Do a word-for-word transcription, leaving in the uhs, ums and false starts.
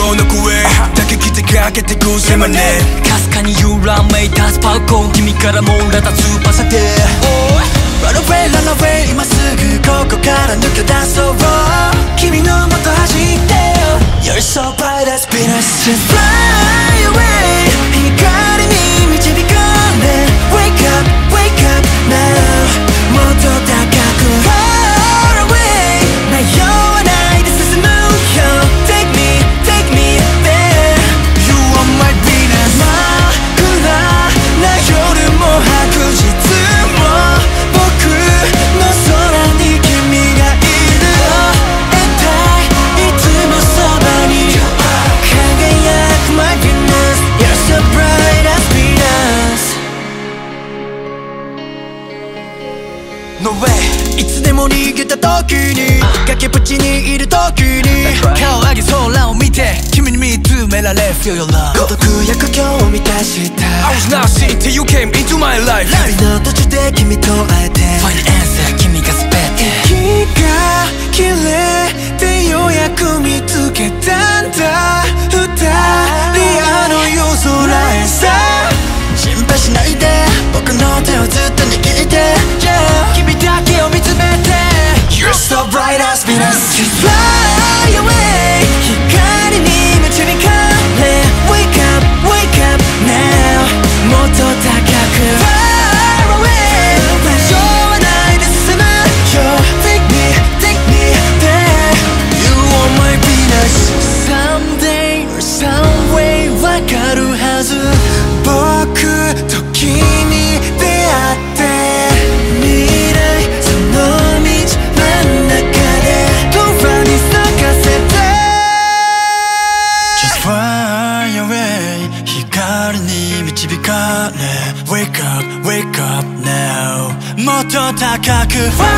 の声だけ聞いてかけてくせまねかすかに揺らめいたスパーク君からもらった翼で Run away, run away 今すぐここから抜け出そう君のもと走ってよ You're so bright as Venus Just fly away 光に導かれ Wake up, wake up now もっと高く Far away 迷わないで進むよ Take me, take me there You are my Venus 真っ暗な夜も白日も僕の空に君がいる会いたいいつもそばに輝く My Venus You're so bright as Venus No way いつでも逃げた時に崖っぷちにいる時に顔上げ空を見て君に見つめられ Feel your love 孤独や苦境を満たした I was not seen till you came into my life 旅の途中で君と会えて Find the answer 君が全て息が切れてようやく見つけたんだ二人あの夜空へさ心配しないで僕の手をずっと握って、yeah、君だけを見つめて You're so bright as Venus Just fly away 光に導かれ Wake up, wake up now もっと高く Far away 迷わないで進むよ Take me, take me there You are my Venus Someday or some way わかるはず僕と君に出会って未来その道真ん中で空に咲かせて Just fly away 光に導かれ Wake up, wake up now もっと高く